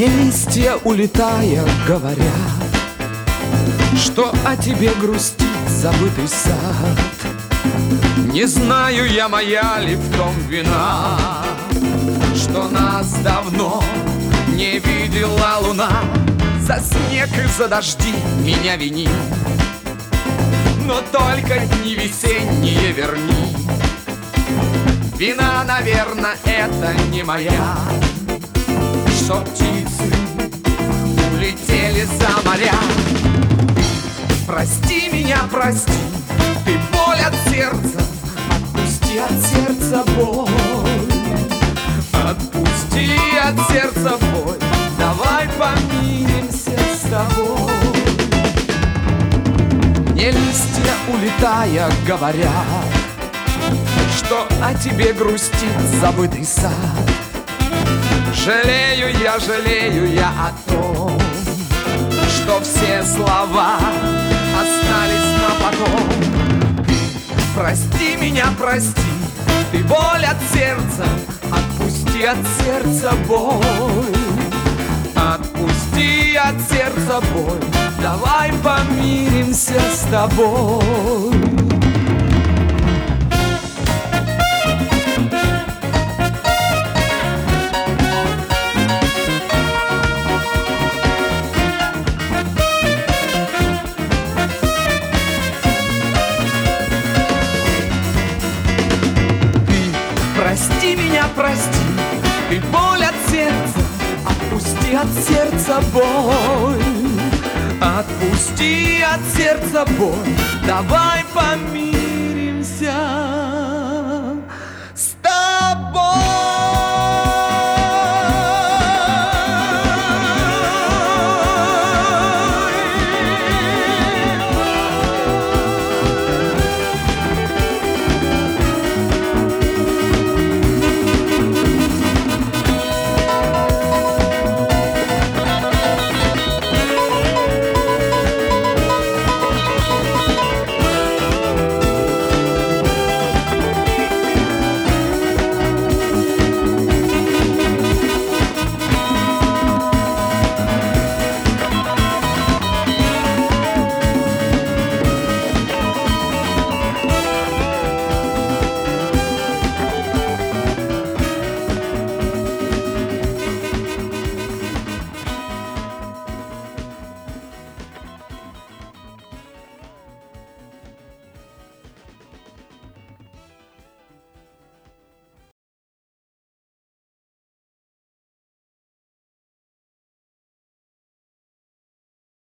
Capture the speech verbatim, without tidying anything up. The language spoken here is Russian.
листья, улетая, говорят, что о тебе грустит забытый сад. Не знаю я, моя ли в том вина, что нас давно не видела луна. За снег и за дожди меня вини, но только дни весенние верни. Вина, наверное, это не моя, что птицы улетели за моря. Прости меня, прости, ты боль от сердца, отпусти от сердца боль. Отпусти от сердца боль, давай помиримся с тобой. Мне листья, улетая, говорят, что о тебе грустит забытый сад. Жалею я, жалею я о том, что все слова остались на потом. Прости меня, прости, ты боль от сердца, отпусти от сердца боль. Отпусти от сердца боль, давай помиримся с тобой. Прости меня, прости, ты боль от сердца, отпусти от сердца боль. Отпусти от сердца боль, давай помиримся с тобой.